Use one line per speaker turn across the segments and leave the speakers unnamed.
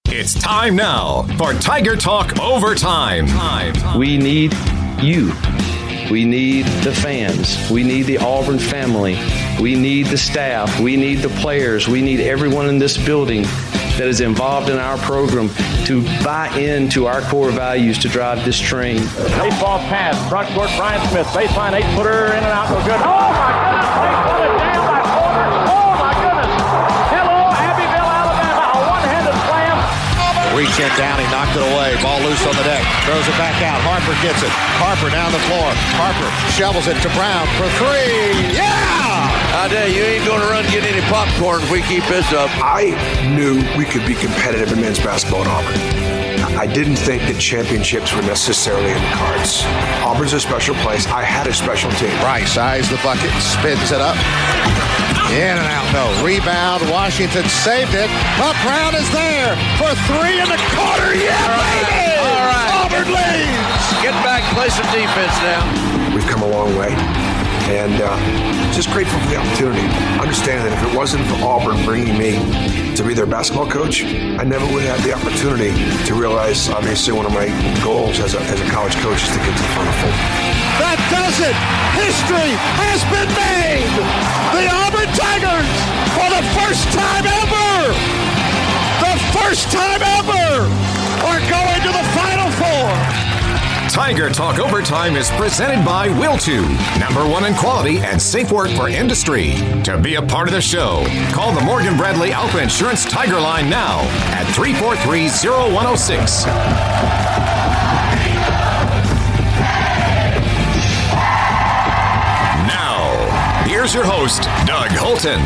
It's time now for Tiger Talk Overtime.
We need you. We need the fans. We need the Auburn family. We need the staff. We need the players. We need everyone in this building that is involved in our program to buy into our core values to drive this train.
Baseball pass, front court, Brian Smith, baseline 8-footer, in and out, no good. Oh my goodness, they put it down by Porter. Oh my goodness. Hello, Abbeville, Alabama, a one-handed slam.
Reach in down, he knocked it away. Ball loose on the deck, throws it back out. Harper gets it. Harper down the floor. Harper shovels it to Brown for three. Yeah!
I tell you, ain't going to run get any popcorn if we keep this up.
I knew we could be competitive in men's basketball in Auburn. I didn't think that championships were necessarily in the cards. Auburn's a special place. I had a special team.
Rice eyes the bucket, spins it up. In and out, no. Rebound, Washington saved it. But Brown is there for three in the corner. Yeah, baby!
All right.
Auburn leads!
Get back, play some defense now.
We've come a long way. And just grateful for the opportunity. Understand that if it wasn't for Auburn bringing me to be their basketball coach, I never would have had the opportunity to realize, obviously, one of my goals as a college coach is to get to the Final Four.
That does it! History has been made! The Auburn Tigers, for the first time ever, are going to the Final Four!
Tiger Talk Overtime is presented by Will2, #1 in quality and safe work for industry. To be a part of the show, call the Morgan Bradley Alpha Insurance Tiger Line now at 343-0106. Now, here's your host, Doug Holton.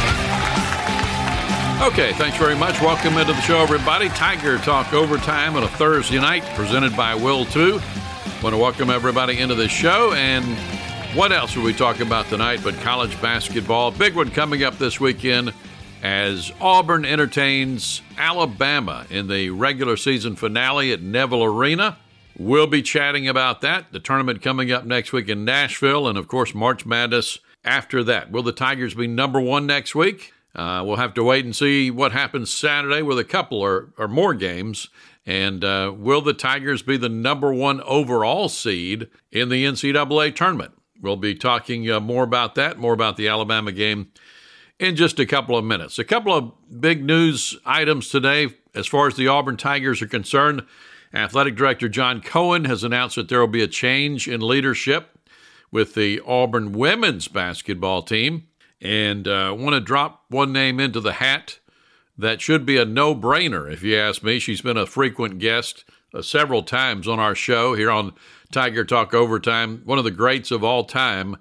Okay, thanks very much. Welcome into the show, everybody. Tiger Talk Overtime on a Thursday night, presented by Will2. Want to welcome everybody into the show. And what else will we talk about tonight but college basketball? Big one coming up this weekend as Auburn entertains Alabama in the regular season finale at Neville Arena. We'll be chatting about that. The tournament coming up next week in Nashville, and, of course, March Madness after that. Will the Tigers be #1 next week? We'll have to wait and see what happens Saturday with a couple or more games. And will the Tigers be the #1 overall seed in the NCAA tournament? We'll be talking more about that, more about the Alabama game in just a couple of minutes. A couple of big news items today as far as the Auburn Tigers are concerned. Athletic Director John Cohen has announced that there will be a change in leadership with the Auburn women's basketball team. And I want to drop one name into the hat that should be a no-brainer, if you ask me. She's been a frequent guest several times on our show here on Tiger Talk Overtime. One of the greats of all time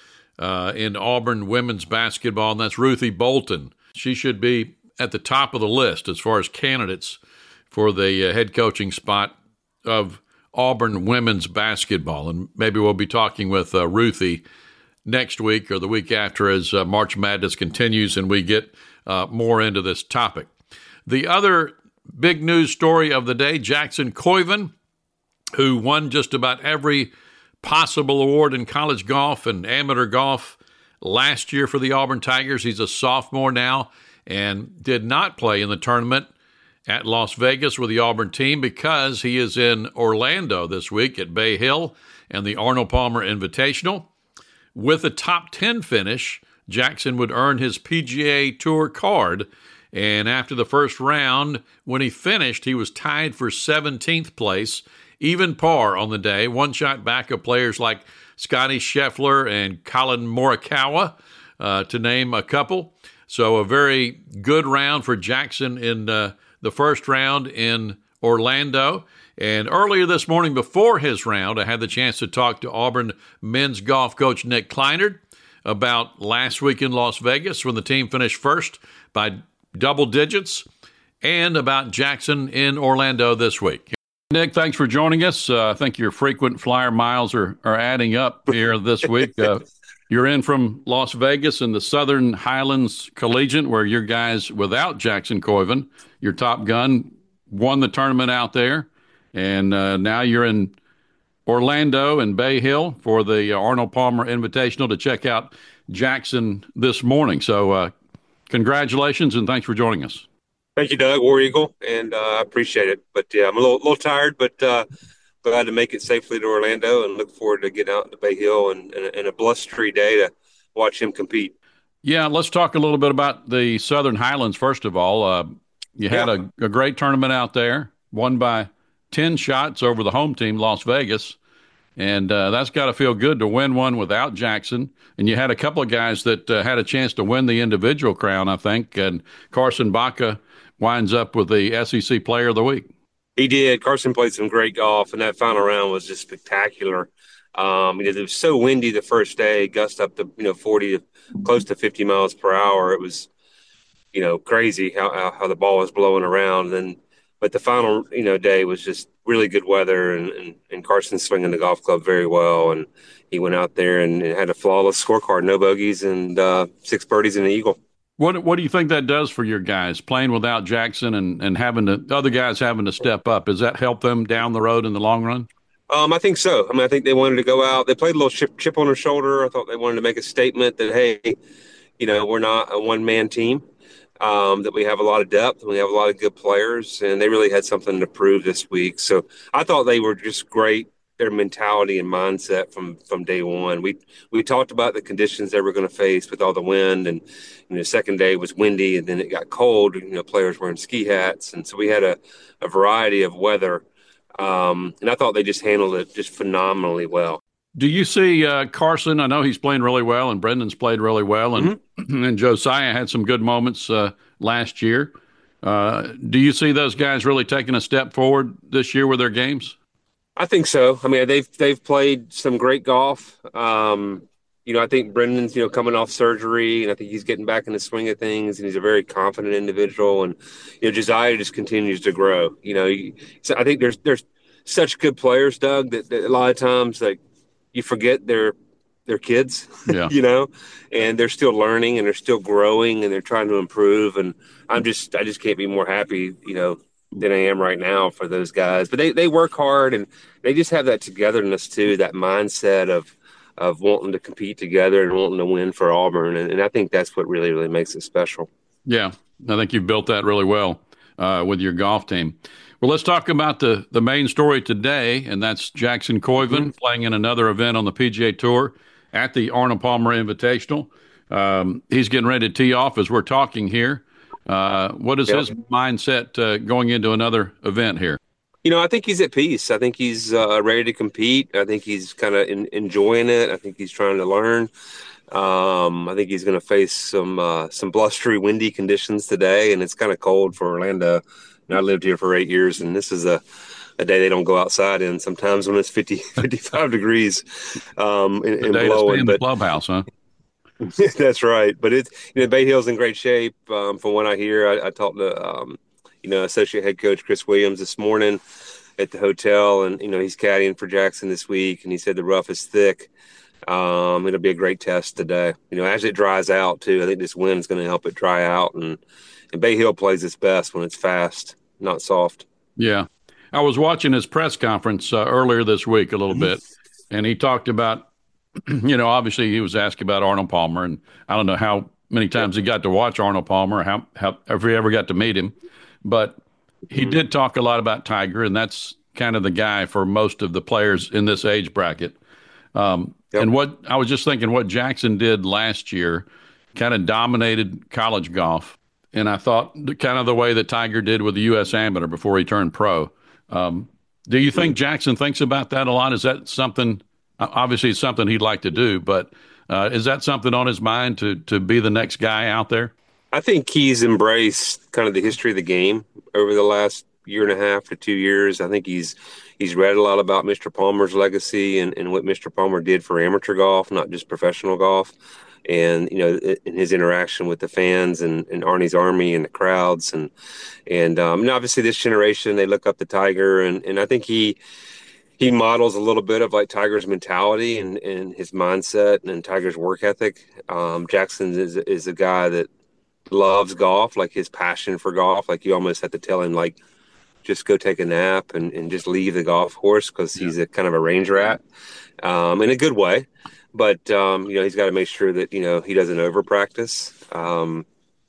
in Auburn women's basketball, and that's Ruthie Bolton. She should be at the top of the list as far as candidates for the head coaching spot of Auburn women's basketball. And maybe we'll be talking with Ruthie next week or the week after as March Madness continues and we get more into this topic. The other big news story of the day, Jackson Koiven, who won just about every possible award in college golf and amateur golf last year for the Auburn Tigers. He's a sophomore now and did not play in the tournament at Las Vegas with the Auburn team because he is in Orlando this week at Bay Hill and the Arnold Palmer Invitational. With a top 10 finish, Jackson would earn his PGA Tour card. And after the first round, when he finished, he was tied for 17th place, even par on the day, one shot back of players like Scotty Scheffler and Colin Morikawa, to name a couple. So a very good round for Jackson in the first round in Orlando. And earlier this morning, before his round, I had the chance to talk to Auburn men's golf coach Nick Kleinert about last week in Las Vegas when the team finished first by double digits, and about Jackson in Orlando this week. Nick, thanks for joining us. I think your frequent flyer miles are adding up here this week. You're in from Las Vegas in the Southern Highlands Collegiate, where your guys, without Jackson Koiven, your top gun, won the tournament out there. And now you're in Orlando and Bay Hill for the Arnold Palmer Invitational to check out Jackson this morning. So congratulations and thanks for joining us.
Thank you, Doug, War Eagle, and I appreciate it. But yeah, I'm a little tired, but glad to make it safely to Orlando and look forward to getting out to Bay Hill and a blustery day to watch him compete.
Yeah, let's talk a little bit about the Southern Highlands first of all. You had a great tournament out there, won by 10 shots over the home team, Las Vegas. And that's got to feel good to win one without Jackson. And you had a couple of guys that had a chance to win the individual crown, I think. And Carson Baca winds up with the SEC Player of the Week.
He did. Carson played some great golf, and that final round was just spectacular. It was so windy the first day, gust up to 40 to close to 50 miles per hour. It was crazy how the ball was blowing around. But the final day was just really good weather, and Carson swinging the golf club very well, and he went out there and had a flawless scorecard, no bogeys, and 6 birdies and an eagle.
What do you think that does for your guys playing without Jackson and having the other guys having to step up? Does that help them down the road in the long run?
I think so. I think they wanted to go out. They played a little chip on their shoulder. I thought they wanted to make a statement that, hey, we're not a one-man team, that we have a lot of depth and we have a lot of good players, and they really had something to prove this week. So I thought they were just great. Their mentality and mindset from day one. We talked about the conditions they were going to face with all the wind, and the second day was windy, and then it got cold. Players wearing ski hats, and so we had a variety of weather. And I thought they just handled it just phenomenally well.
Do you see Carson? I know he's playing really well, and Brendan's played really well, and and Josiah had some good moments last year. Do you see those guys really taking a step forward this year with their games?
I think so. They've played some great golf. I think Brendan's coming off surgery, and I think he's getting back in the swing of things, and he's a very confident individual. And Josiah just continues to grow. So I think there's such good players, Doug, that a lot of times like you forget they're kids, and they're still learning and they're still growing and they're trying to improve. And I just can't be more happy, than I am right now for those guys. But they work hard, and they just have that togetherness too, that mindset of wanting to compete together and wanting to win for Auburn. And I think that's what really, really makes it special.
Yeah, I think you've built that really well with your golf team. Well, let's talk about the main story today, and that's Jackson Koivu playing in another event on the PGA Tour at the Arnold Palmer Invitational. He's getting ready to tee off as we're talking here. What is his mindset going into another event here?
I think he's at peace. I think he's ready to compete. I think he's kind of enjoying it. I think he's trying to learn. I think he's going to face some blustery, windy conditions today, and it's kind of cold for Orlando. And I lived here for 8 years, and this is a day they don't go outside in sometimes when it's 55 degrees and blowing.
In the clubhouse, huh?
That's right. But it's Bay Hill's in great shape. From what I hear, I talked to associate head coach Chris Williams this morning at the hotel, and he's caddying for Jackson this week, and he said the rough is thick. It'll be a great test today. As it dries out too, I think this wind is going to help it dry out, and Bay Hill plays its best when it's fast, not soft.
Yeah. I was watching his press conference earlier this week a little bit, and he talked about, obviously he was asked about Arnold Palmer, and I don't know how many times he got to watch Arnold Palmer, or how if he ever got to meet him, but he did talk a lot about Tiger, and that's kind of the guy for most of the players in this age bracket. And what I was just thinking, what Jackson did last year kind of dominated college golf. And I thought kind of the way that Tiger did with the U.S. Amateur before he turned pro. Do you think Jackson thinks about that a lot? Is that something, obviously it's something he'd like to do, but is that something on his mind to be the next guy out there?
I think he's embraced kind of the history of the game over the last year and a half to 2 years. I think he's read a lot about Mr. Palmer's legacy and what Mr. Palmer did for amateur golf, not just professional golf. And, in his interaction with the fans and Arnie's Army and the crowds. And obviously this generation, they look up to Tiger. And I think he models a little bit of like Tiger's mentality and his mindset and Tiger's work ethic. Jackson is a guy that loves golf, like his passion for golf. Like you almost have to tell him, like, just go take a nap and just leave the golf course, because he's a kind of a range rat in a good way. But, he's got to make sure that, he doesn't over practice.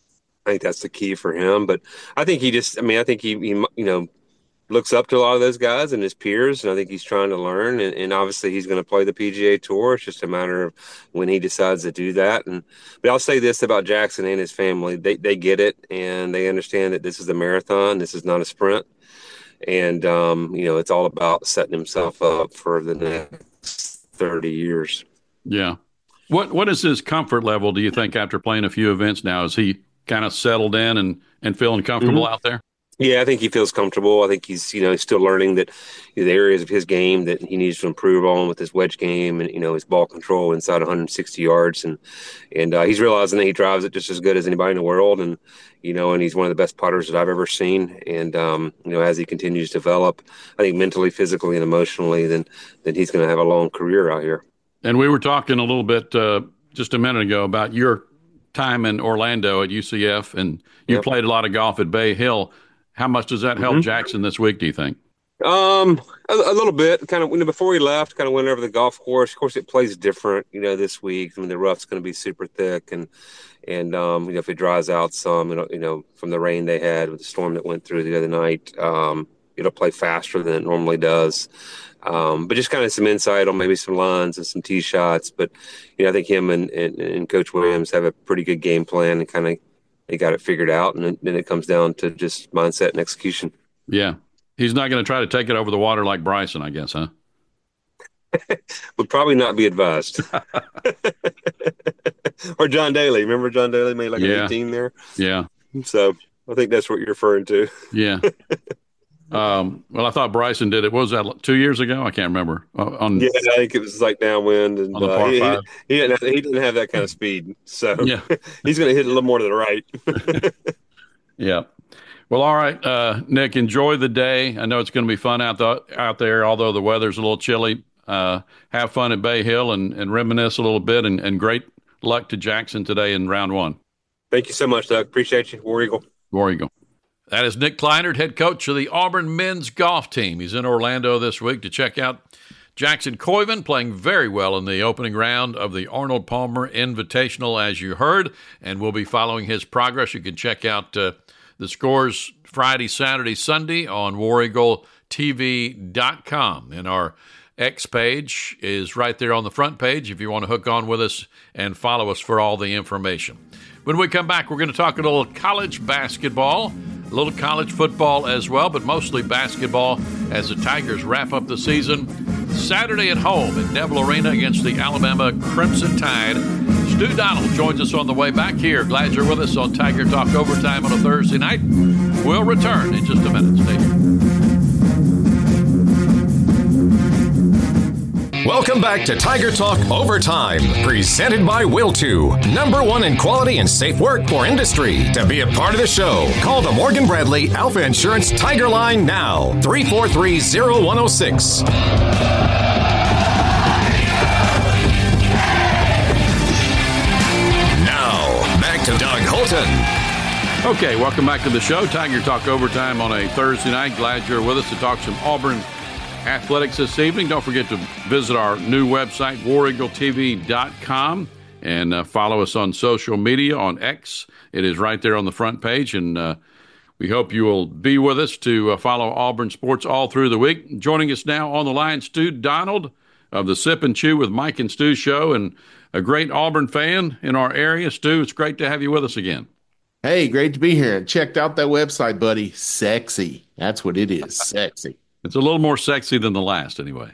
I think that's the key for him. But I think I think he looks up to a lot of those guys and his peers, and I think he's trying to learn. And obviously, he's going to play the PGA Tour. It's just a matter of when he decides to do that. But I'll say this about Jackson and his family: they get it, and they understand that this is a marathon. This is not a sprint. And it's all about setting himself up for the next 30 years.
Yeah. What is his comfort level, do you think, after playing a few events now? Is he kind of settled in and feeling comfortable out there?
Yeah, I think he feels comfortable. I think he's still learning that the areas of his game that he needs to improve on with his wedge game and his ball control inside 160 yards, and he's realizing that he drives it just as good as anybody in the world, and he's one of the best putters that I've ever seen. And as he continues to develop, I think mentally, physically, and emotionally, then he's going to have a long career out here.
And we were talking a little bit just a minute ago about your time in Orlando at UCF, and you played a lot of golf at Bay Hill. How much does that help Jackson this week, do you think?
A little bit. Kind of before he left, kind of went over the golf course. Of course, it plays different, this week. I mean, the rough's going to be super thick, and if it dries out some, from the rain they had with the storm that went through the other night, it'll play faster than it normally does. But just kind of some insight on maybe some lines and some tee shots. But I think him and Coach Williams have a pretty good game plan, and kind of they got it figured out, and then it comes down to just mindset and execution.
Yeah. He's not going to try to take it over the water like Bryson, I guess, huh?
Would probably not be advised. Or John Daly. Remember John Daly made like an 18 there? Yeah. So I think that's what you're referring to.
Yeah. Well, I thought Bryson did it. What was that, 2 years ago? I can't remember.
I think it was like downwind. And
on the par five.
He didn't have that kind of speed. So he's going to hit a little more to the right.
Yeah. Well, all right, Nick, enjoy the day. I know it's going to be fun out there, although the weather's a little chilly. Have fun at Bay Hill and reminisce a little bit, and great luck to Jackson today in round one.
Thank you so much, Doug. Appreciate you. War Eagle.
War Eagle. That is Nick Kleinert, head coach of the Auburn men's golf team. He's in Orlando this week to check out Jackson Koiven, playing very well in the opening round of the Arnold Palmer Invitational, as you heard, and we'll be following his progress. You can check out the scores Friday, Saturday, Sunday on WarEagleTV.com. And our X page is right there on the front page if you want to hook on with us and follow us for all the information. When we come back, we're going to talk a little college basketball, a little college football as well, but mostly basketball as the Tigers wrap up the season Saturday at home at Neville Arena against the Alabama Crimson Tide. Stu Donald joins us on the way back here. Glad you're with us on Tiger Talk Overtime on a Thursday night. We'll return in just a minute. Stay here.
Welcome back to Tiger Talk Overtime, presented by Will2, #1 in quality and safe work for industry. To be a part of the show, call the Morgan Bradley Alpha Insurance Tiger Line now, 343-0106. Now, back to Doug Holton.
Okay, welcome back to the show. Tiger Talk Overtime on a Thursday night. Glad you're with us to talk some Auburn athletics this evening. Don't forget to visit our new website, WarEagleTV.com, and follow us on social media on X. It is right there on the front page, and we hope you will be with us to follow Auburn sports all through the week. Joining us now on the line, Stu Donald of the Sip and Chew with Mike and Stu show, and a great Auburn fan in our area. Stu, it's great to have you with us again.
Hey, great to be here. And checked out that website, buddy. Sexy. That's what it is. Sexy.
It's a little more sexy than the last, anyway.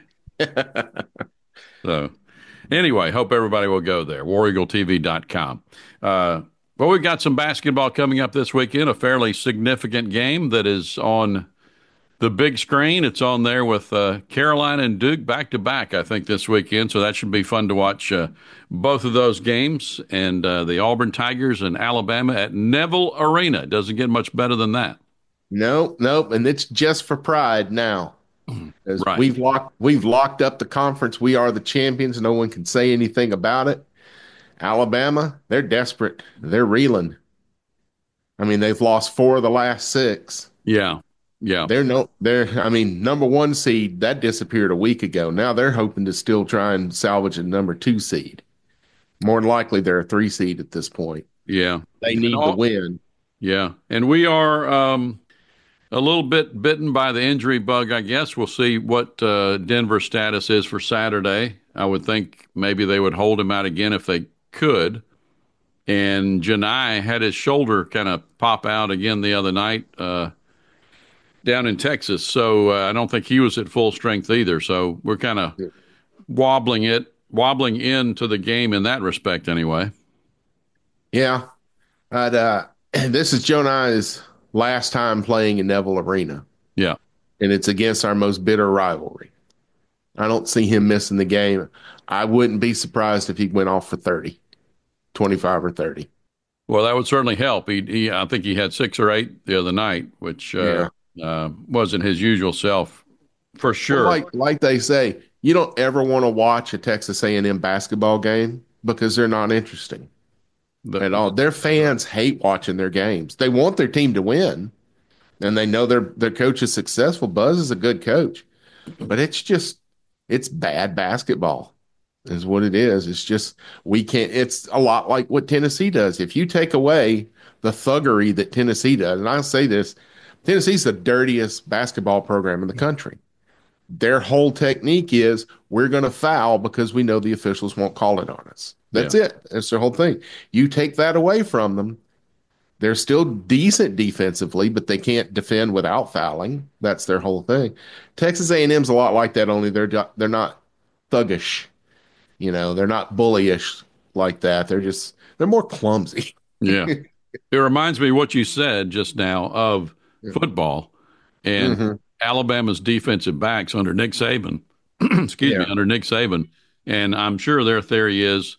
So, anyway, hope everybody will go there. WarEagleTV.com. Well, we've got some basketball coming up this weekend, a fairly significant game that is on the big screen. It's on there with Carolina and Duke back-to-back, I think, this weekend. So that should be fun to watch both of those games. And the Auburn Tigers and Alabama at Neville Arena. It doesn't get much better than that.
Nope. And it's just for pride now.
Right.
We've locked up the conference. We are the champions. No one can say anything about it. Alabama, they're desperate. They're reeling. I mean, they've lost 4 of the last 6.
Yeah.
They're number 1 seed. That disappeared a week ago. Now they're hoping to still try and salvage a number 2 seed. More than likely, they're a 3 seed at this point.
Yeah.
They need to win.
Yeah, and we are a little bit bitten by the injury bug, I guess. We'll see what Denver's status is for Saturday. I would think maybe they would hold him out again if they could. And Janai had his shoulder kind of pop out again the other night down in Texas. So I don't think he was at full strength either. So we're kind of wobbling into the game in that respect anyway.
Yeah. But this is Jonai's last time playing in Neville Arena.
Yeah.
And it's against our most bitter rivalry. I don't see him missing the game. I wouldn't be surprised if he went off for 30, 25 or 30.
Well, that would certainly help. I think he had 6 or 8 the other night, which wasn't his usual self for sure.
Well, like they say, you don't ever want to watch a Texas A&M basketball game because they're not interesting at all. Their fans hate watching their games. They want their team to win, and they know their coach is successful. Buzz is a good coach, but it's bad basketball is what it is. It's just it's a lot like what Tennessee does. If you take away the thuggery that Tennessee does, and I'll say this, Tennessee's the dirtiest basketball program in the country. Their whole technique is we're going to foul because we know the officials won't call it on us. That's it. That's their whole thing. You take that away from them, they're still decent defensively, but they can't defend without fouling. That's their whole thing. Texas A&M's a lot like that, only they're not thuggish. They're not bullyish like that. They're more clumsy.
Yeah. It reminds me of what you said just now of football and Alabama's defensive backs under Nick Saban. Under Nick Saban. And I'm sure their theory is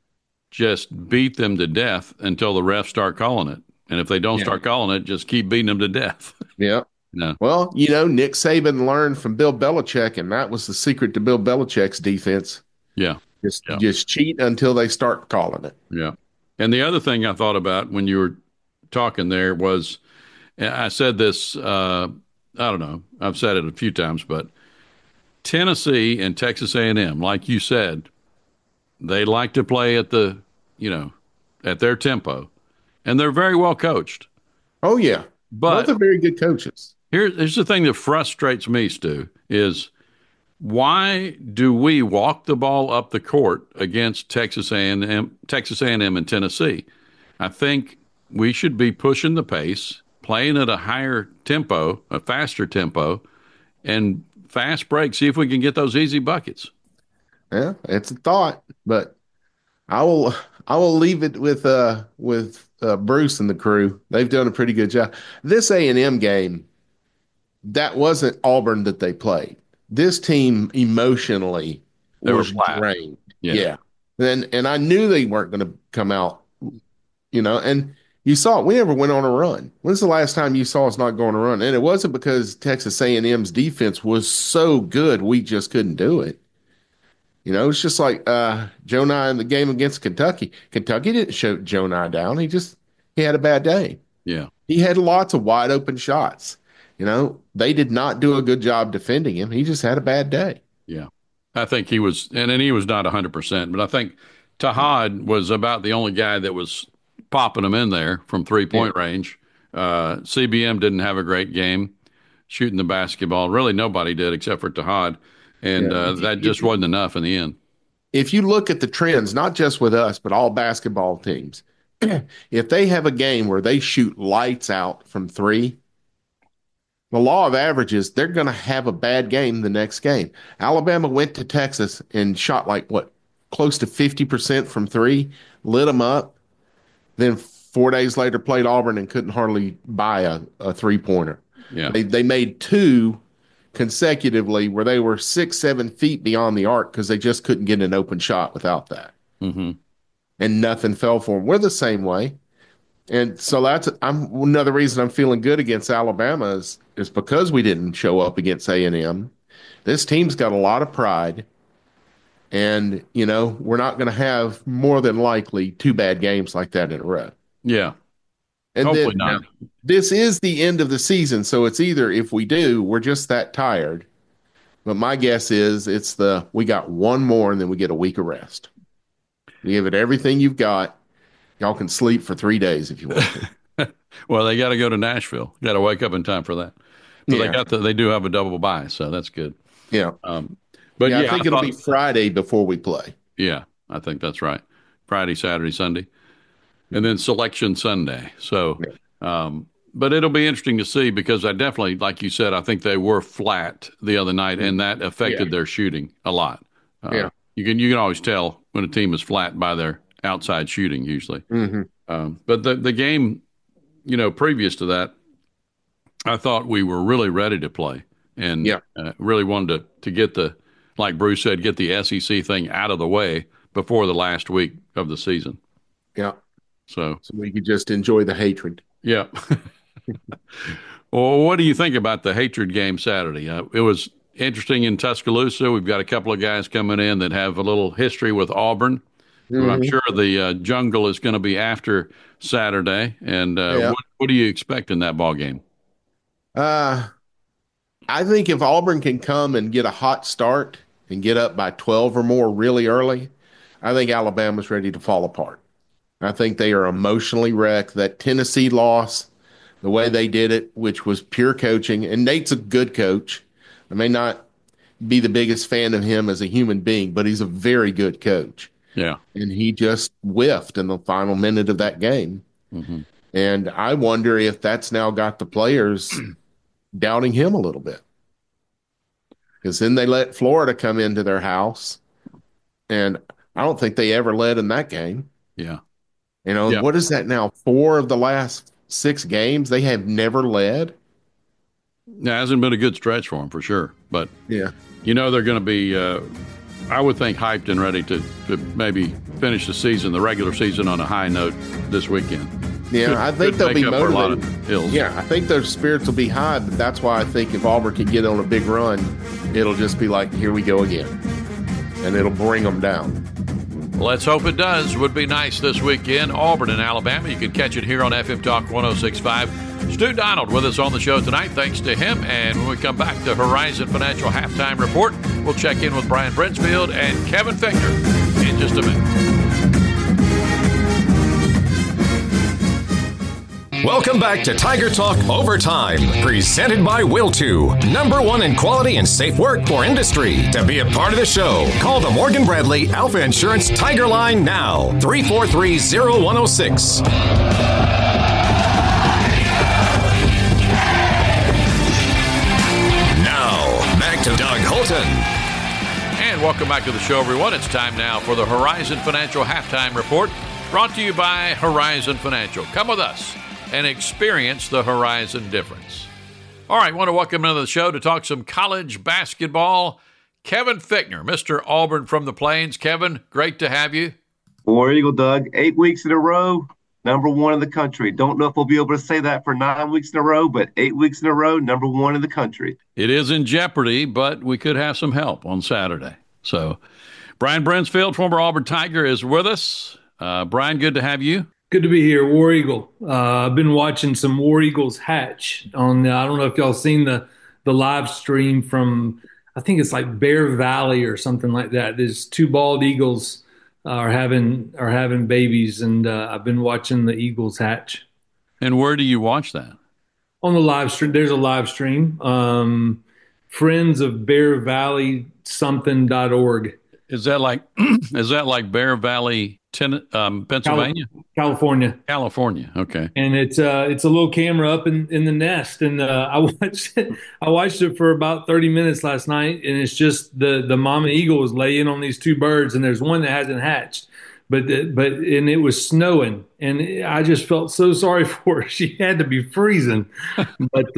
just beat them to death until the refs start calling it. And if they don't start calling it, just keep beating them to death.
Yeah.
No.
Well, Nick Saban learned from Bill Belichick, and that was the secret to Bill Belichick's defense.
Yeah.
Just cheat until they start calling it.
Yeah. And the other thing I thought about when you were talking there was, I said this, I don't know, I've said it a few times, but Tennessee and Texas A&M, like you said, they like to play at at their tempo, and they're very well coached.
Oh, yeah.
But
both are very good coaches.
Here's the thing that frustrates me, Stu, is why do we walk the ball up the court against Texas A&M and Tennessee? I think we should be pushing the pace, playing at a higher tempo, a faster tempo, and fast break. See if we can get those easy buckets.
Yeah, it's a thought, but I will leave it with Bruce and the crew. They've done a pretty good job. This A&M game, that wasn't Auburn that they played. This team emotionally was drained. Yeah. And I knew they weren't going to come out, and you saw it. We never went on a run. When's the last time you saw us not go on a run? And it wasn't because Texas A&M's defense was so good, we just couldn't do it. It's just like Jonai in the game against Kentucky. Kentucky didn't shoot Jonai down. He had a bad day.
Yeah.
He had lots of wide open shots. They did not do a good job defending him. He just had a bad day.
Yeah. I think he was, and he was not 100%, but I think Tahad was about the only guy that was popping him in there from 3-point range. CBM didn't have a great game shooting the basketball. Really, nobody did except for Tahad. And that just wasn't enough in the end.
If you look at the trends, not just with us, but all basketball teams, if they have a game where they shoot lights out from 3, the law of averages, they're going to have a bad game the next game. Alabama went to Texas and shot close to 50% from 3, lit them up. Then 4 days later played Auburn and couldn't hardly buy a 3-pointer.
Yeah.
They made 2 consecutively where they were 6-7 feet beyond the arc because they just couldn't get an open shot without that.
Mm-hmm.
And nothing fell for them. We're the same way. And so another reason I'm feeling good against Alabama is because we didn't show up against A&M. This team's got a lot of pride. And, we're not going to have more than likely 2 bad games like that in a row.
Yeah.
And
hopefully not.
This is the end of the season, so it's either if we do, we're just that tired. But my guess is we got 1 more and then we get a week of rest. You give it everything you've got. Y'all can sleep for 3 days if you want to.
Well, they got to go to Nashville. Got to wake up in time for that. But they do have a double bye, so that's good.
Yeah.
But
I think it'll be Friday before we play.
Yeah, I think that's right. Friday, Saturday, Sunday, and then Selection Sunday. So, but it'll be interesting to see because I definitely, like you said, I think they were flat the other night, and that affected their shooting a lot. You can always tell when a team is flat by their outside shooting usually. But the game, previous to that, I thought we were really ready to play and really wanted to get like Bruce said, get the SEC thing out of the way before the last week of the season.
Yeah.
So
we could just enjoy the hatred.
Yeah. Well, what do you think about the hatred game Saturday? It was interesting in Tuscaloosa. We've got a couple of guys coming in that have a little history with Auburn. I'm sure the jungle is going to be after Saturday. And what do you expect in that ball game?
I think if Auburn can come and get a hot start and get up by 12 or more really early, I think Alabama's ready to fall apart. I think they are emotionally wrecked. That Tennessee loss, the way they did it, which was pure coaching, and Nate's a good coach. I may not be the biggest fan of him as a human being, but he's a very good coach.
Yeah.
And he just whiffed in the final minute of that game. And I wonder if that's now got the players doubting him a little bit. Because then they let Florida come into their house, and I don't think they ever led in that game.
Yeah.
What is that now? 4 of the last 6 games, they have never led.
It hasn't been a good stretch for them, for sure. But,
they're
going to be, I would think, hyped and ready to maybe finish the regular season on a high note this weekend.
Yeah, I think they'll be motivated.
For a lot of hills.
Yeah, I think their spirits will be high, but that's why I think if Auburn can get on a big run, it'll just be like, here we go again. And it'll bring them down.
Let's hope it does. Would be nice this weekend. Auburn and Alabama. You can catch it here on FM Talk 106.5. Stu Donald with us on the show tonight. Thanks to him. And when we come back to Horizon Financial Halftime Report, we'll check in with Brian Brinsfield and Kevin Fichtner in just a minute.
Welcome back to Tiger Talk Overtime, presented by Will2, #1 in quality and safe work for industry. To be a part of the show, call the Morgan Bradley Alpha Insurance Tiger Line now, 343-0106. Now, back to Doug Holton.
And welcome back to the show, everyone. It's time now for the Horizon Financial Halftime Report, brought to you by Horizon Financial. Come with us and experience the Horizon difference. All right, want to welcome into the show to talk some college basketball, Kevin Fichtner, Mr. Auburn from the Plains. Kevin, great to have you.
War Eagle, Doug. 8 weeks in a row, #1 in the country. Don't know if we'll be able to say that for 9 weeks in a row, but 8 weeks in a row, #1 in the country.
It is in jeopardy, but we could have some help on Saturday. So, Brian Brinsfield, former Auburn Tiger, is with us. Brian, good to have you.
Good to be here, War Eagle. I've been watching some War Eagles hatch on. I don't know if y'all seen the live stream from. I think it's like Bear Valley or something like that. There's 2 bald eagles are having babies, and I've been watching the eagles hatch.
And where do you watch that?
On the live stream. There's a live stream. Friends of Bear Valley something.org.
Is that like Bear Valley, Pennsylvania?
California.
California. Okay.
And it's a little camera up in the nest, and I watched it for about 30 minutes last night, and it's just the mama eagle is laying on these 2 birds, and there's one that hasn't hatched, but it was snowing, and I just felt so sorry for her. She had to be freezing, but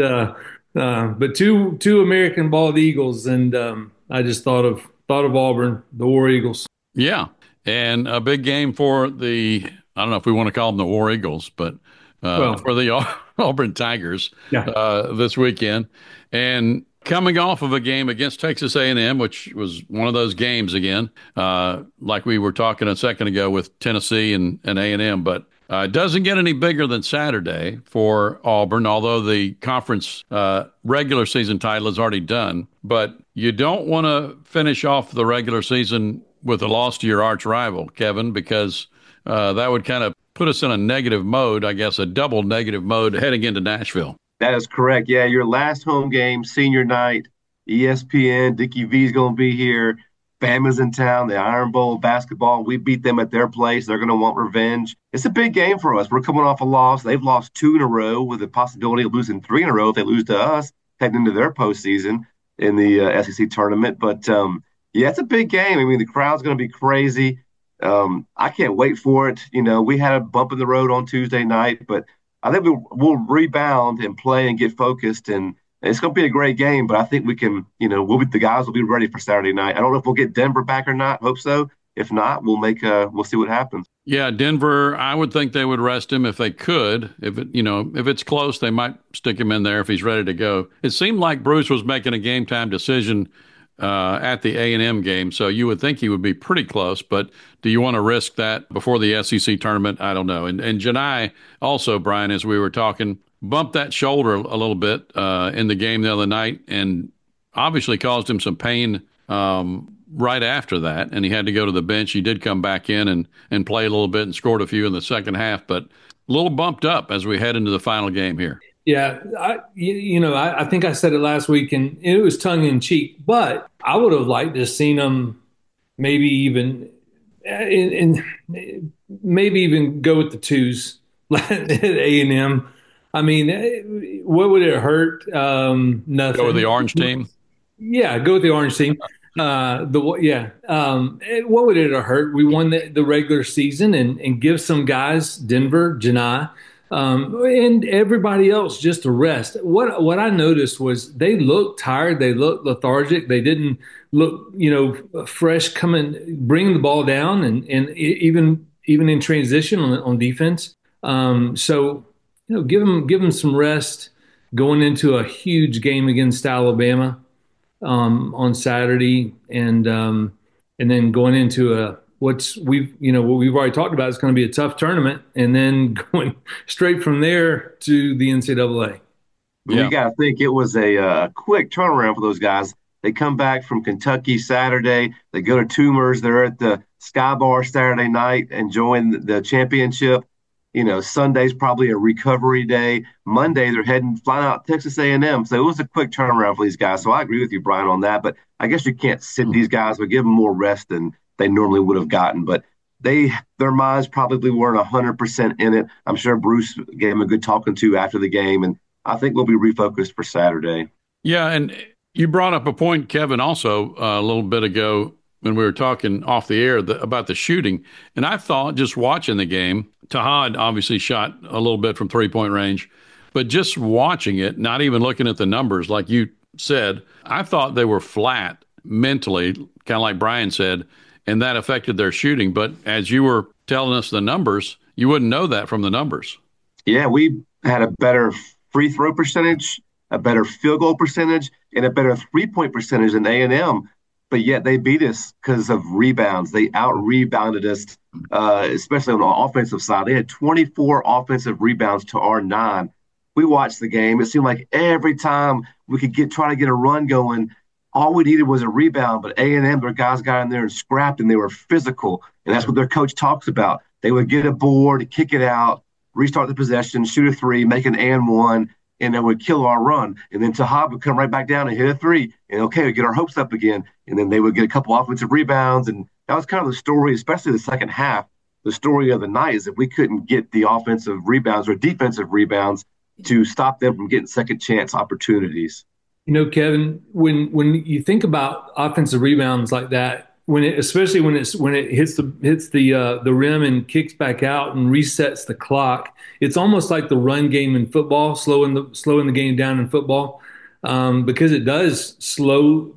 2 American bald eagles, and I just thought of Auburn, the War Eagles.
Yeah, and a big game for I don't know if we want to call them the War Eagles, but for the Auburn Tigers this weekend. And coming off of a game against Texas A&M, which was one of those games again, like we were talking a second ago with Tennessee and A&M, but it doesn't get any bigger than Saturday for Auburn, although the conference regular season title is already done. But you don't want to finish off the regular season with a loss to your arch rival, Kevin, because that would kind of put us in a negative mode, I guess, a double negative mode heading into Nashville.
That is correct. Yeah, your last home game, senior night, ESPN, Dickie V's going to be here. Bama's in town, the Iron Bowl basketball. We beat them at their place. They're going to want revenge. It's a big game for us. We're coming off a loss. They've lost 2 in a row with the possibility of losing 3 in a row if they lose to us heading into their postseason in the SEC tournament. But, yeah, it's a big game. I mean, the crowd's going to be crazy. I can't wait for it. You know, we had a bump in the road on Tuesday night, but I think we'll rebound and play and get focused, and it's going to be a great game. But I think we can, you know, the guys will be ready for Saturday night. I don't know if we'll get Denver back or not. Hope so. If not, we'll see what happens.
Yeah, Denver, I would think they would rest him if they could. If it's close, they might stick him in there if he's ready to go. It seemed like Bruce was making a game time decision at the A&M game, so you would think he would be pretty close. But do you want to risk that before the SEC tournament? I don't know. And Janai also, Brian, as we were talking, bumped that shoulder a little bit in the game the other night, and obviously caused him some pain right after that, and he had to go to the bench. He did come back in and play a little bit and scored a few in the second half, but a little bumped up as we head into the final game here.
Yeah, I think I said it last week, and it was tongue in cheek. But I would have liked to have seen him maybe even go with the twos at A&M. I mean, what would it hurt? Nothing.
Go with the orange team.
Yeah, go with the orange team. What would it have hurt? We won the regular season and give some guys, Denver, Janai, and everybody else just a rest. What I noticed was they looked tired. They looked lethargic. They didn't look, fresh bringing the ball down and even in transition on defense. So, give them some rest going into a huge game against Alabama on Saturday, and then going into what we've already talked about. It's going to be a tough tournament, and then going straight from there to the NCAA.
Yeah. You got to think it was a quick turnaround for those guys. They come back from Kentucky Saturday. They go to Toomer's. They're at the Sky Bar Saturday night enjoying the championship. Sunday's probably a recovery day. Monday, they're flying out Texas A&M. So it was a quick turnaround for these guys. So I agree with you, Brian, on that. But I guess you can't sit these guys, but give them more rest than they normally would have gotten. But their minds probably weren't 100% in it. I'm sure Bruce gave them a good talking to after the game. And I think we'll be refocused for Saturday.
Yeah, and you brought up a point, Kevin, also a little bit ago when we were talking off the air about the shooting. And I thought, just watching the game, Tahad obviously shot a little bit from three-point range, but just watching it, not even looking at the numbers, like you said, I thought they were flat mentally, kind of like Brian said, and that affected their shooting. But as you were telling us the numbers, you wouldn't know that from the numbers.
Yeah, we had a better free throw percentage, a better field goal percentage, and a better three-point percentage than A&M. But yet they beat us because of rebounds. They out-rebounded us, especially on the offensive side. They had 24 offensive rebounds to our 9. We watched the game. It seemed like every time we could try to get a run going, all we needed was a rebound. But A&M, their guys got in there and scrapped, and they were physical. And that's what their coach talks about. They would get a board, kick it out, restart the possession, shoot a 3, make an and 1, and that would kill our run. And then Tahab would come right back down and hit a 3. And, we'd get our hopes up again. And then they would get a couple offensive rebounds. And that was kind of the story, especially the second half. The story of the night is that we couldn't get the offensive rebounds or defensive rebounds to stop them from getting second chance opportunities.
Kevin, when you think about offensive rebounds like that, especially when it hits the rim and kicks back out and resets the clock, it's almost like the run game in football, slowing the game down in football, because it does slow.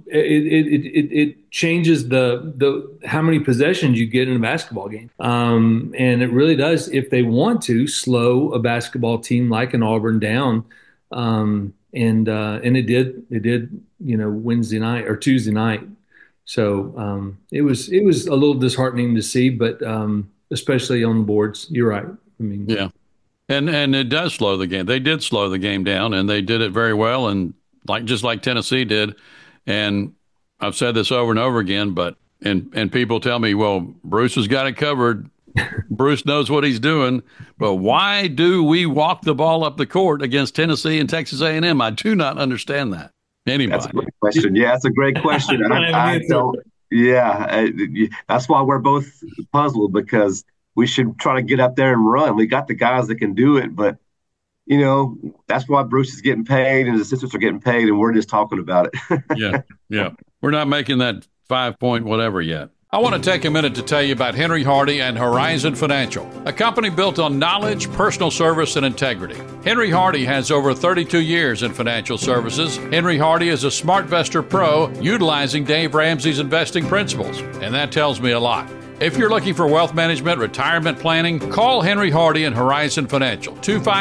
It changes the how many possessions you get in a basketball game, and it really does, if they want to, slow a basketball team like an Auburn down. And it did, Wednesday night or Tuesday night. So it was a little disheartening to see, but especially on the boards. You're right. I mean,
yeah, and it does slow the game. They did slow the game down, and they did it very well, and just like Tennessee did. And I've said this over and over again, but and people tell me, well, Bruce has got it covered. Bruce knows what he's doing. But why do we walk the ball up the court against Tennessee and Texas A&M? I do not understand that. Anybody?
That's a great question. Yeah, that's a great question. I don't. Yeah, that's why we're both puzzled, because we should try to get up there and run. We got the guys that can do it, but that's why Bruce is getting paid and his assistants are getting paid, and we're just talking about
it. Yeah. We're not making that 5-point whatever yet. I want to take a minute to tell you about Henry Hardy and Horizon Financial, a company built on knowledge, personal service, and integrity. Henry Hardy has over 32 years in financial services. Henry Hardy is a SmartVestor Pro utilizing Dave Ramsey's investing principles, and that tells me a lot. If you're looking for wealth management, retirement planning, call Henry Hardy and Horizon Financial,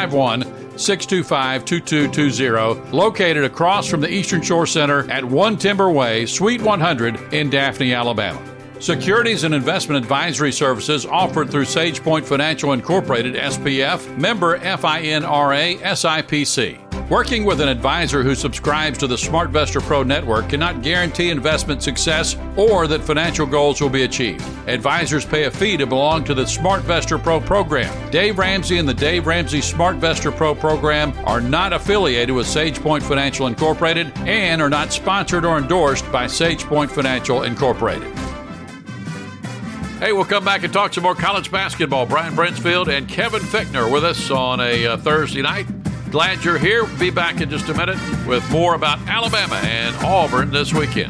251-625-2220, located across from the Eastern Shore Center at 1 Timber Way, Suite 100 in Daphne, Alabama. Securities and investment advisory services offered through SagePoint Financial Incorporated, SPF, member FINRA, SIPC. Working with an advisor who subscribes to the SmartVestor Pro network cannot guarantee investment success or that financial goals will be achieved. Advisors pay a fee to belong to the SmartVestor Pro program. Dave Ramsey and the Dave Ramsey SmartVestor Pro program are not affiliated with SagePoint Financial Incorporated and are not sponsored or endorsed by SagePoint Financial Incorporated. Hey, we'll come back and talk some more college basketball. Brian Brinsfield and Kevin Fichtner with us on a Thursday night. Glad you're here. We'll be back in just a minute with more about Alabama and Auburn this weekend.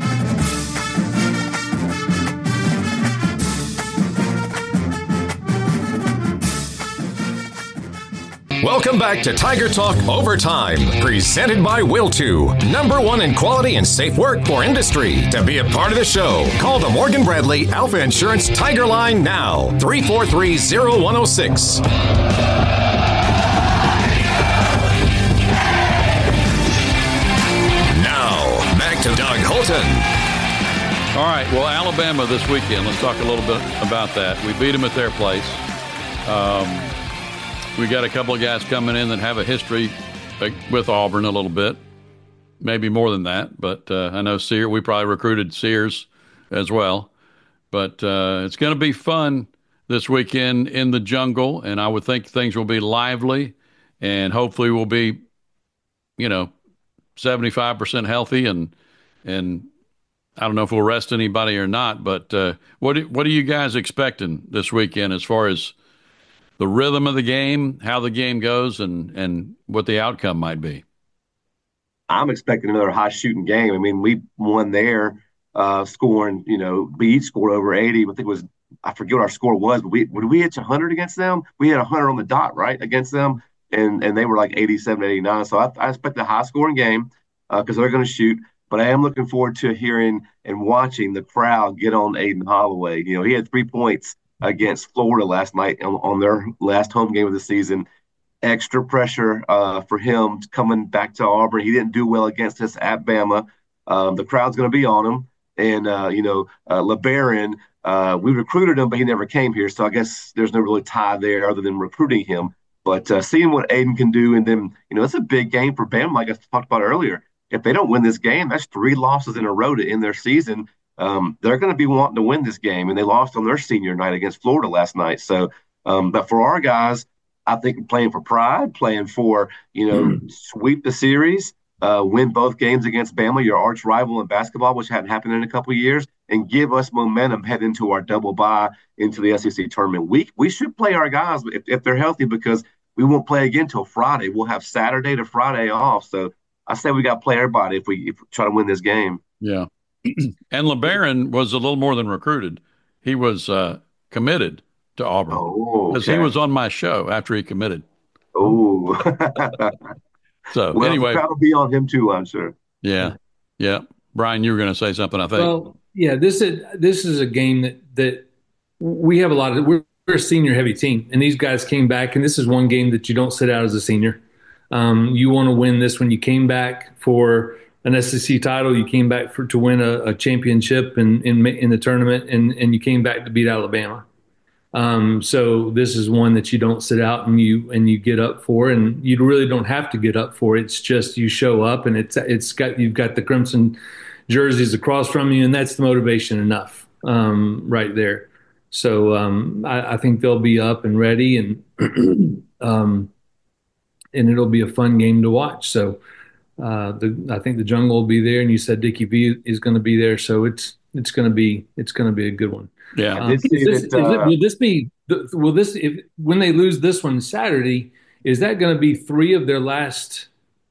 Welcome back to Tiger Talk Overtime, presented by Will2, #1 in quality and safe work for industry. To be a part of the show, call the Morgan Bradley Alpha Insurance Tiger Line now, 343-0106. Now, back to Doug Holton.
All right, well, Alabama this weekend, let's talk a little bit about that. We beat them at their place. We got a couple of guys coming in that have a history with Auburn a little bit, maybe more than that. But I know Sears, we probably recruited Sears as well. But it's going to be fun this weekend in the jungle, and I would think things will be lively, and hopefully we'll be, 75% healthy, and I don't know if we'll rest anybody or not. But what are you guys expecting this weekend as far as the rhythm of the game, how the game goes, and what the outcome might be?
I'm expecting another high-shooting game. I mean, we won there, scoring, we each scored over 80. I forget what our score was, but would we hit 100 against them? We had 100 on the dot, right, against them, and they were like 87, 89. So I expect a high-scoring game because they're going to shoot. But I am looking forward to hearing and watching the crowd get on Aiden Holloway. He had 3 points against Florida last night on their last home game of the season. Extra pressure for him coming back to Auburn. He didn't do well against us at Bama. The crowd's going to be on him. And, LeBaron, we recruited him, but he never came here. So I guess there's no really tie there other than recruiting him. But seeing what Aiden can do, and then, it's a big game for Bama, like I talked about earlier. If they don't win this game, that's 3 losses in a row to end their season. They're going to be wanting to win this game, and they lost on their senior night against Florida last night. So, but for our guys, I think playing for pride, playing for, sweep the series, win both games against Bama, your arch rival in basketball, which hadn't happened in a couple of years, and give us momentum heading into our double bye into the SEC tournament. We should play our guys if they're healthy, because we won't play again till Friday. We'll have Saturday to Friday off. So I say we got to play everybody if we try to win this game.
Yeah. And LeBaron was a little more than recruited. He was committed to Auburn because he was on my show after he committed.
Oh.
So anyway,
the crowd will be on him too, I'm sure.
Yeah. Brian, you were going to say something, I think.
Well, yeah, this is a game that we have a lot of. We're a senior heavy team, and these guys came back, and this is one game that you don't sit out as a senior. You want to win this when you came back for an SEC title. You came back to win a championship in the tournament, and you came back to beat Alabama. So this is one that you don't sit out and you get up for, and you really don't have to get up for. It's just you show up, and you've got the crimson jerseys across from you, and that's the motivation enough right there. So I think they'll be up and ready, and and it'll be a fun game to watch. So I think the Jungle will be there, and you said Dickie V is going to be there, so it's going to be a good one.
Yeah.
Will this be if when they lose this one Saturday? Is that going to be 4 of their last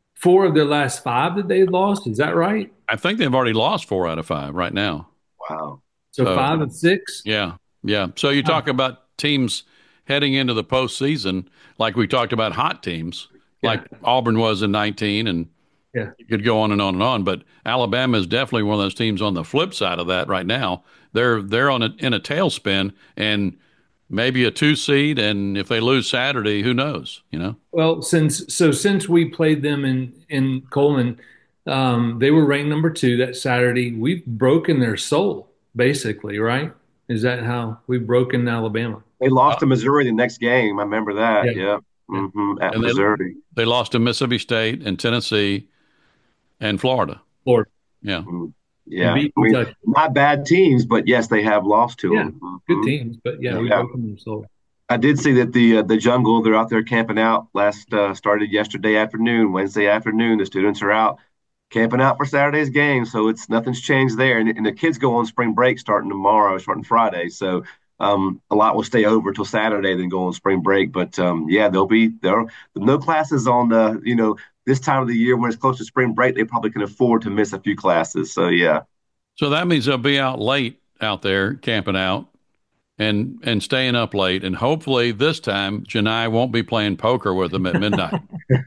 5 that they've lost? Is that right?
I think they've already lost 4 out of 5 right now.
Wow.
So 5 of 6?
Yeah. Yeah. So you talk about teams heading into the postseason, like we talked about hot teams, like Auburn was in 19, and you could go on and on and on. But Alabama is definitely one of those teams on the flip side of that right now. They're in a tailspin, and maybe a 2 seed, and if they lose Saturday, who knows?
Well, since we played them in Coleman, they were ranked number 2 that Saturday. We've broken their soul, basically, right? Is that how we've broken Alabama?
They lost to Missouri the next game. I remember that. Yeah. Mm-hmm. At Missouri.
They lost to Mississippi State and Tennessee and Florida. Yeah.
Mm-hmm. Yeah, not bad teams, but yes, they have lost to them.
Good teams, but we broken them soul.
I did see that the Jungle, they're out there camping out. Started yesterday afternoon, Wednesday afternoon. The students are out camping out for Saturday's game, so nothing's changed there. And the kids go on spring break starting Friday. So a lot will stay over till Saturday, then go on spring break. But they'll be there. No classes on this time of the year when it's close to spring break. They probably can afford to miss a few classes. So yeah.
So that means they'll be out late out there camping out and staying up late. And hopefully this time Janai won't be playing poker with them at midnight.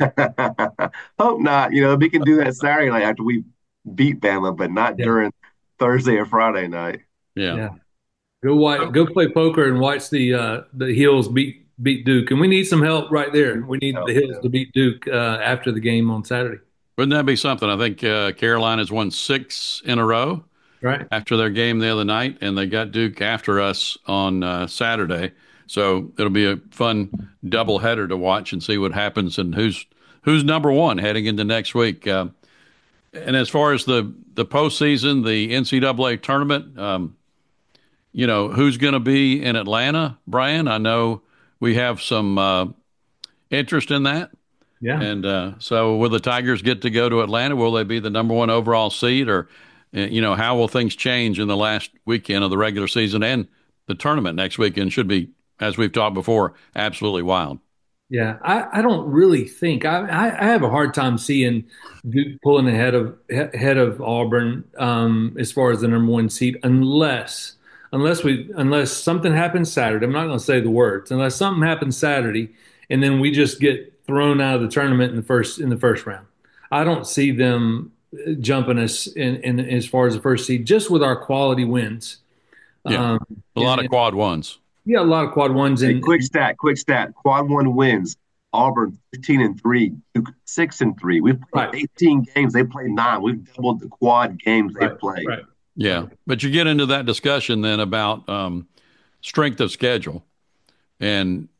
Hope not. We can do that Saturday night after we beat Bama, but not during Thursday or Friday night.
Yeah.
Go play poker and watch the Heels beat Duke, and we need some help right there. We need the Heels to beat Duke after the game on Saturday.
Wouldn't that be something? I think Carolina's won 6 in a row after their game the other night, and they got Duke after us on Saturday. So it'll be a fun doubleheader to watch and see what happens and who's number 1 heading into next week. And as far as the postseason, the NCAA tournament, who's going to be in Atlanta, Brian? I know we have some interest in that.
Yeah.
And so will the Tigers get to go to Atlanta? Will they be the number 1 overall seed? Or, how will things change in the last weekend of the regular season? And the tournament next weekend should be, as we've talked before, absolutely wild.
Yeah, I don't really think I have a hard time seeing Duke pulling ahead of Auburn as far as the number 1 seed unless something happens Saturday. I'm not going to say the words. Unless something happens Saturday, and then we just get thrown out of the tournament in the first round. I don't see them jumping us in as far as the first seed, just with our quality wins.
Yeah, a lot of quad ones.
Yeah, a lot of quad ones.
And quick stat. Quad 1 wins. Auburn 15-3, Duke 6-3. We've played 18 games. They played 9. We've doubled the quad games they've played.
Right.
Yeah, but you get into that discussion then about strength of schedule, and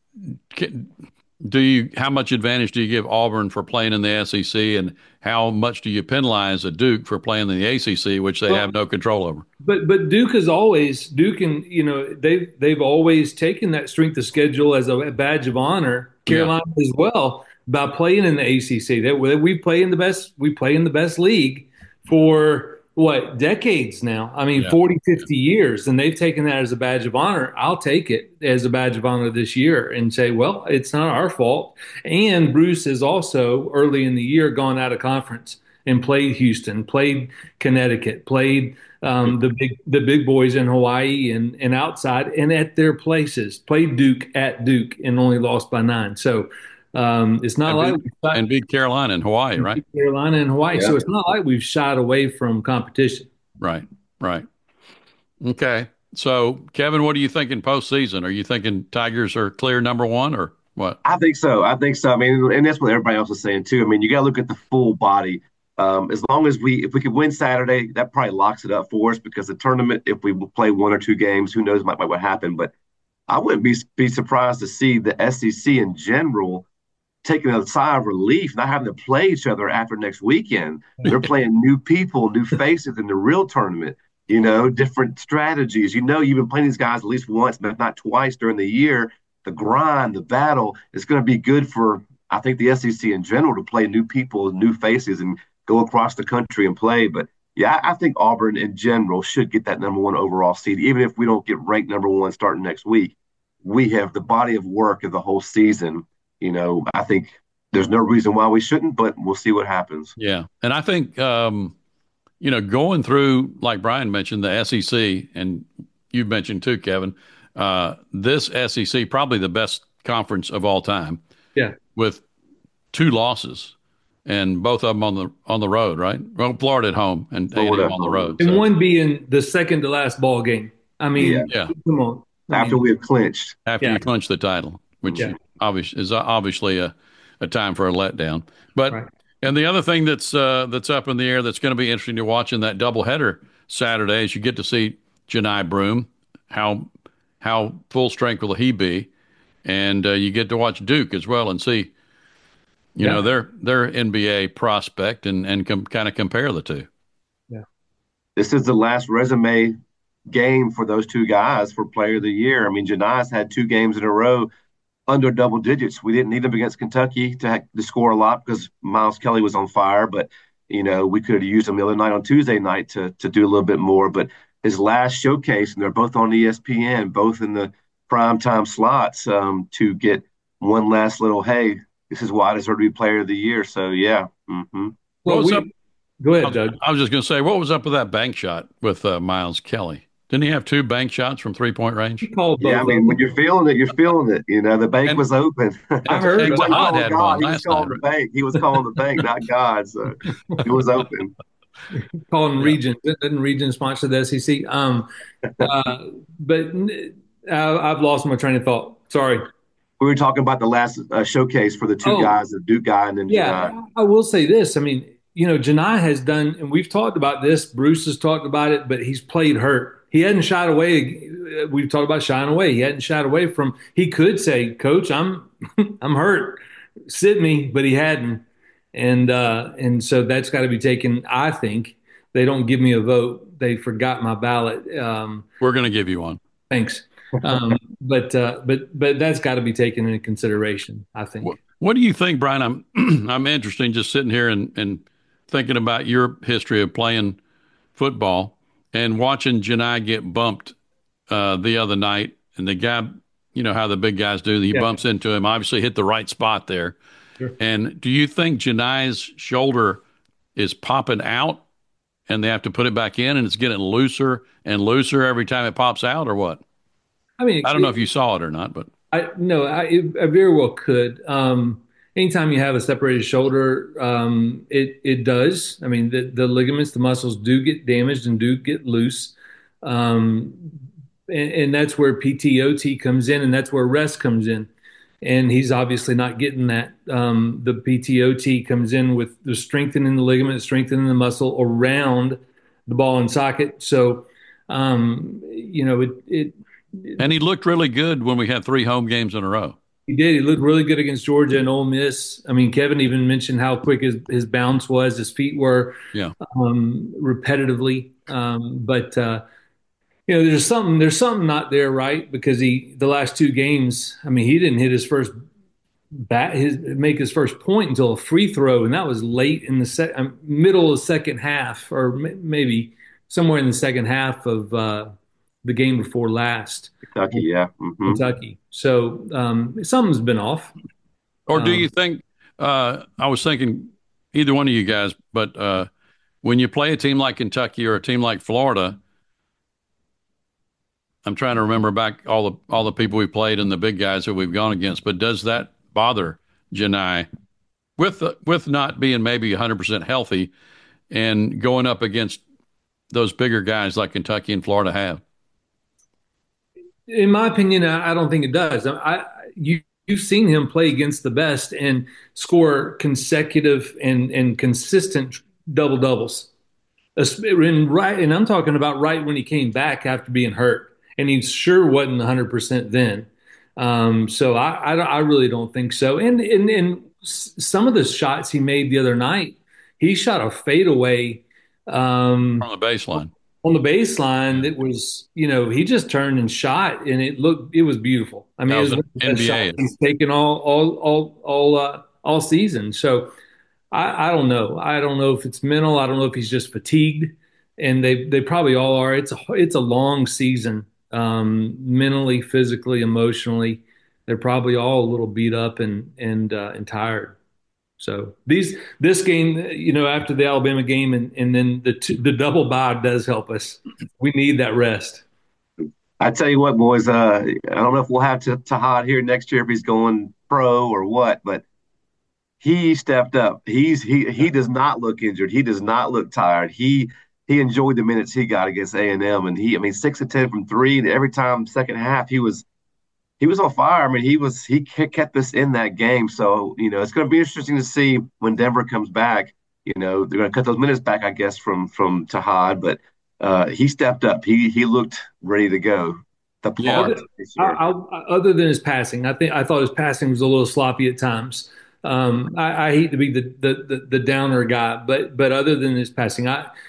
how much advantage do you give Auburn for playing in the SEC, and how much do you penalize a Duke for playing in the ACC, which they have no control over?
But Duke and they've always taken that strength of schedule as a badge of honor. Carolina as well, by playing in the ACC. We play in the best league for decades now. I mean, 40, 50 years, and they've taken that as a badge of honor. I'll take it as a badge of honor this year and say, well, it's not our fault. And Bruce has also early in the year gone out of conference and played Houston, played Connecticut, played the big boys in Hawaii and outside and at their places, played Duke at Duke and only lost by 9. So it's not
and beat Carolina and Hawaii, right?
Carolina and Hawaii. Yeah. So it's not like we've shied away from competition.
Right. Okay. So, Kevin, what are you thinking postseason? Are you thinking Tigers are clear number 1 or what?
I think so. I mean, and that's what everybody else is saying too. I mean, you got to look at the full body. As long as if we could win Saturday, that probably locks it up for us, because the tournament, if we play 1 or 2 games, who knows might what happen. But I wouldn't be surprised to see the SEC in general taking a sigh of relief, not having to play each other after next weekend. They're playing new people, new faces in the real tournament. different strategies. You've been playing these guys at least once, but not twice during the year. The grind, the battle is going to be good for, I think, the SEC in general to play new people, new faces, and go across the country and play. But yeah, I think Auburn in general should get that number one overall seed, even if we don't get ranked number one starting next week. We have the body of work of the whole season. I think there's no reason why we shouldn't, but we'll see what happens.
Yeah, and I think going through, like Brian mentioned, the SEC, and you've mentioned too, Kevin, this SEC probably the best conference of all time.
Yeah,
with 2 losses, and both of them on the road, right? Well, Florida at home and A&M on the road,
and one being the second to last ball game. I mean,
yeah.
Come on.
After we have clinched,
you clinch the title, which is obviously a time for a letdown. But
right.
And the other thing that's up in the air that's going to be interesting to watch in that doubleheader Saturday is you get to see Johni Broome. How full strength will he be? And you get to watch Duke as well and see, their NBA prospect and kind of compare the two.
Yeah,
this is the last resume game for those two guys for Player of the Year. I mean, Johni's had 2 games in a row under double digits. We didn't need him against Kentucky to score a lot because Miles Kelly was on fire, but we could have used him the other night on Tuesday night to do a little bit more. But his last showcase, and they're both on ESPN, both in the primetime slots, to get one last little, hey, this is why I deserve to be Player of the Year. So yeah. Mm-hmm.
What's up?
Go ahead, Doug.
I was just going to say, what was up with that bank shot with Miles Kelly? Didn't he have 2 bank shots from 3-point range?
Yeah, I mean, when you're feeling it, you're feeling it. The bank was open.
I heard
he wasn't calling God. He was calling
night,
the bank. He was calling the bank, not God. So it was open.
Calling Region. Didn't Region sponsor the SEC? But I've lost my train of thought. Sorry.
We were talking about the last showcase for the 2 guys, the Duke guy and then Johni.
I will say this. I mean, Johni has done, and we've talked about this. Bruce has talked about it, but he's played hurt. He hadn't shied away. We've talked about shying away. He hadn't shied away from. He could say, "Coach, I'm hurt. Sit me," but he hadn't, and so that's got to be taken. I think they don't give me a vote. They forgot my ballot.
We're going to give you one.
Thanks. But that's got to be taken into consideration, I think.
What do you think, Brian? I'm interested just sitting here and thinking about your history of playing football and watching Johni get bumped the other night. And the guy, how the big guys do, he bumps into him, obviously hit the right spot there.
Sure.
And do you think Johni's shoulder is popping out and they have to put it back in and it's getting looser and looser every time it pops out, or what?
I mean,
I don't know if you saw it or not, but
I very well could. Anytime you have a separated shoulder, it does. I mean, the ligaments, the muscles do get damaged and do get loose, and that's where PTOT comes in, and that's where rest comes in. And he's obviously not getting that. The PTOT comes in with the strengthening the ligament, strengthening the muscle around the ball and socket. So, it.
And he looked really good when we had 3 home games in a row.
He did. He looked really good against Georgia and Ole Miss. I mean, Kevin even mentioned how quick his bounce was, his feet were, repetitively. But there's something not there, right? Because the last 2 games, I mean, he didn't hit his first make his first point until a free throw, and that was late in the middle of the second half, or maybe somewhere in the second half of the game before last.
Kentucky, yeah. Mm-hmm.
Kentucky. So something's been off.
Or do you think, I was thinking either one of you guys, but when you play a team like Kentucky or a team like Florida, I'm trying to remember back all the people we played and the big guys that we've gone against, but does that bother Johni with not being maybe 100% healthy and going up against those bigger guys like Kentucky and Florida have?
In my opinion, I don't think it does. You've seen him play against the best and score consecutive and consistent double-doubles. And I'm talking about right when he came back after being hurt, and he sure wasn't 100% then. So I really don't think so. And some of the shots he made the other night, he shot a fadeaway
from the baseline.
on the baseline, it was, he just turned and shot, and it was beautiful. I mean, it was
an
the best shot
NBA.
he's taken all season. So I don't know. I don't know if it's mental. I don't know if he's just fatigued, and they probably all are. It's a long season, mentally, physically, emotionally. They're probably all a little beat up and tired. So this game, after the Alabama game and then the double bye does help us. We need that rest.
I tell you what, boys, I don't know if we'll have Tahad here next year if he's going pro or what, but he stepped up. He does not look injured. He does not look tired. He enjoyed the minutes he got against A&M, and 6 of 10 from three. And every time second half he was on fire. I mean, he kept us in that game. So, it's going to be interesting to see when Denver comes back. They're going to cut those minutes back, I guess, from Tahad, but he stepped up. He looked ready to go.
Other than his passing, I thought his passing was a little sloppy at times. I hate to be the downer guy, but other than his passing,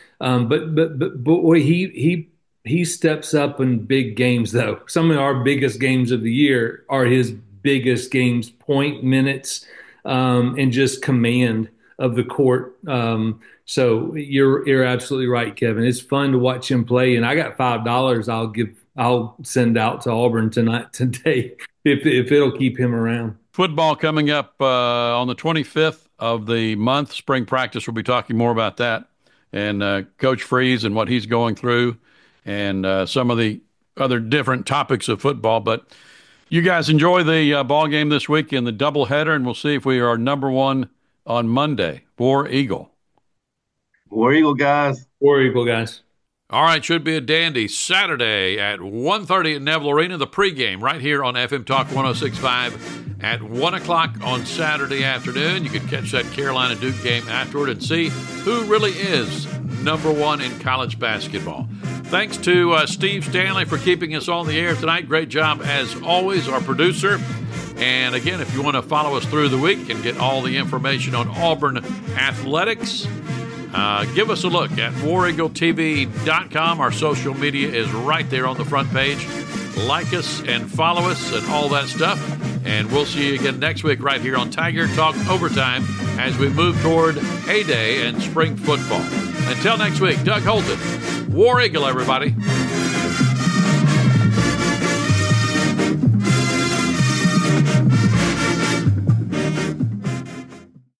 boy, he steps up in big games, though. Some of our biggest games of the year are his biggest games, point minutes, and just command of the court. So you're absolutely right, Kevin. It's fun to watch him play, and I got $5 I'll send out to Auburn today if it'll keep him around.
Football coming up on the 25th of the month. Spring practice. We'll be talking more about that, and Coach Freeze and what he's going through, and some of the other different topics of football. But you guys enjoy the ball game this week in the doubleheader, and we'll see if we are number one on Monday. War Eagle.
War Eagle, guys.
War Eagle, guys.
All right, should be a dandy Saturday at 1:30 at Neville Arena, the pregame right here on FM Talk 106.5 at 1 o'clock on Saturday afternoon. You can catch that Carolina-Duke game afterward and see who really is number one in college basketball. Thanks to Steve Stanley for keeping us on the air tonight. Great job, as always, our producer. And again, if you want to follow us through the week and get all the information on Auburn athletics, give us a look at WarEagleTV.com. Our social media is right there on the front page. Like us and follow us and all that stuff. And we'll see you again next week right here on Tiger Talk Overtime as we move toward A-Day and spring football. Until next week, Doug Holton, War Eagle, everybody.